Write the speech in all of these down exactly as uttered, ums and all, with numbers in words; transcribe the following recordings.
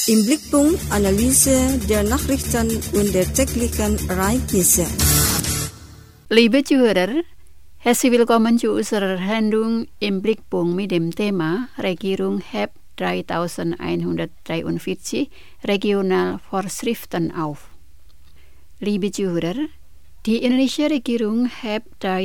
Im Blickpunkt Analyse der Nachrichten und der täglichen Ereignisse. Liebe Zuhörer, herzlich willkommen zu unserer Sendung Im Blickpunkt mit dem Thema Regierung hebt dreitausendeinhundertdreiundvierzig Regionalvorschriften auf. Liebe Zuhörer, die indonesische Regierung hebt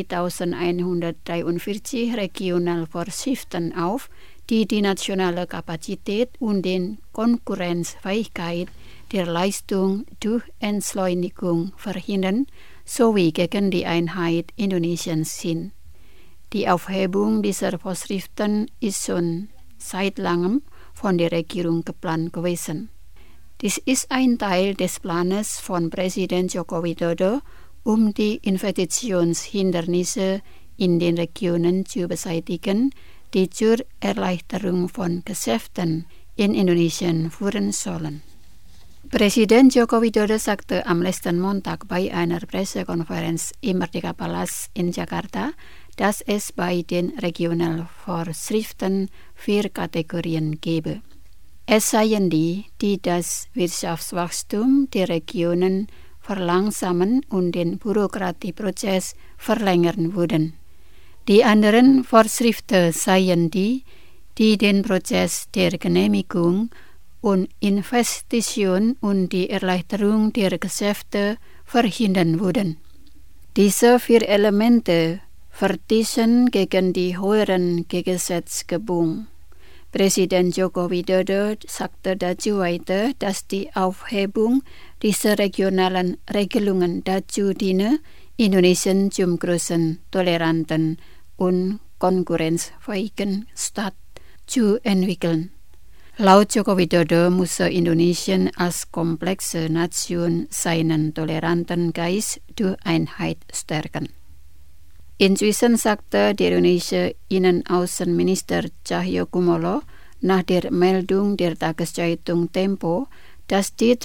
dreitausendeinhundertdreiundvierzig Regionalvorschriften auf, die die nationale Kapazität und die Konkurrenzfähigkeit der Leistung durch Entschleunigung verhindern sowie gegen die Einheit Indonesiens sind. Die Aufhebung dieser Vorschriften ist schon seit langem von der Regierung geplant gewesen. Dies ist ein Teil des Planes von Präsident Joko Widodo, um die Investitionshindernisse in den Regionen zu beseitigen, die zur Erleichterung von Geschäften in Indonesien führen sollen. Präsident Joko Widodo sagte am letzten Montag bei einer Pressekonferenz im Merdeka-Palast in Jakarta, dass es bei den Regionalvorschriften vier Kategorien gebe. Es seien die, die das Wirtschaftswachstum der Regionen verlangsamen und den Bürokratieprozess verlängern würden. Die anderen Vorschriften seien die, die den Prozess der Genehmigung und Investition und die Erleichterung der Geschäfte verhindern würden. Diese vier Elemente vertischen gegen die höheren Gesetzgebung. Präsident Joko Widodo sagte dazu weiter, dass die Aufhebung dieser regionalen Regelungen dazu diene, Indonesien zum großen, toleranten und konkurrenzfähigen Staat zu entwickeln. Laut Joko Widodo müsse Indonesien als komplexe Nation seinen toleranten Geist durch Einheit stärken. Inzwischen sagte der indonesische Innenaußenminister Cahyokumolo nach der Meldung der Tageszeitung Tempo, dass die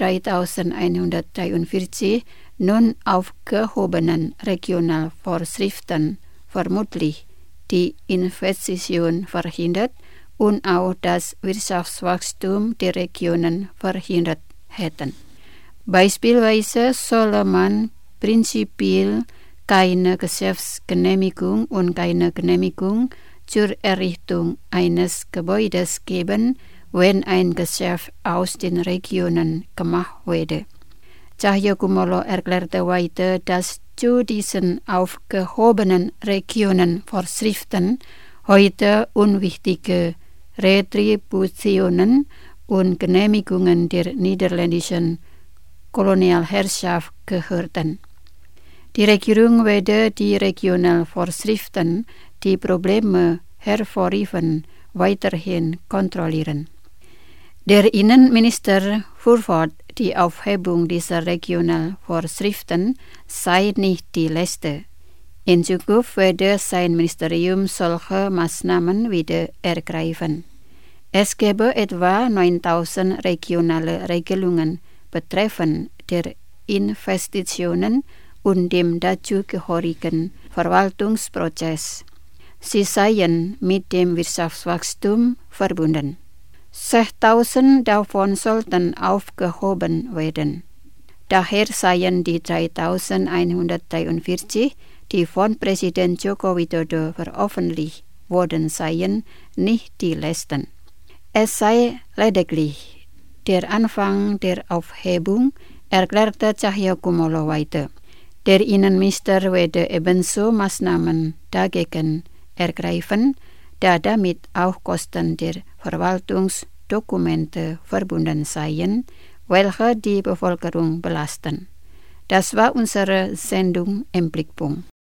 dreitausendeinhundertdreiundvierzig nun aufgehobenen Regionalvorschriften vermutlich die Investition verhindert und auch das Wirtschaftswachstum der Regionen verhindert hätten. Beispielsweise solle man prinzipiell keine Geschäftsgenehmigung und keine Genehmigung zur Errichtung eines Gebäudes geben, wenn ein Geschäft aus den Regionen gemacht werde. Cahyokumolo erklärte weiter, dass zu diesen aufgehobenen Regionenvorschriften heute unwichtige Retributionen und Genehmigungen der niederländischen Kolonialherrschaft gehörten. Die Regierung werde die Regionalvorschriften, die Probleme hervorriefen, weiterhin kontrollieren. Der Innenminister fuhr fort, die Aufhebung dieser Regionalvorschriften sei nicht die letzte. In Zukunft werde sein Ministerium solche Maßnahmen wieder ergreifen. Es gebe etwa neuntausend regionale Regelungen betreffend der Investitionen und dem dazugehörigen Verwaltungsprozess. Sie seien mit dem Wirtschaftswachstum verbunden. sechstausend davon sollten aufgehoben werden. Daher seien die dreitausendeinhundertdreiundvierzig, die von Präsident Joko Widodo veröffentlicht worden seien, nicht die letzten. Es sei lediglich der Anfang der Aufhebung, erklärte Cahyokumolo weiter. Der Innenminister werde ebenso Maßnahmen dagegen ergreifen, da damit auch Kosten der Verwaltungsdokumente verbunden seien, welche die Bevölkerung belasten. Das war unsere Sendung im Blickpunkt.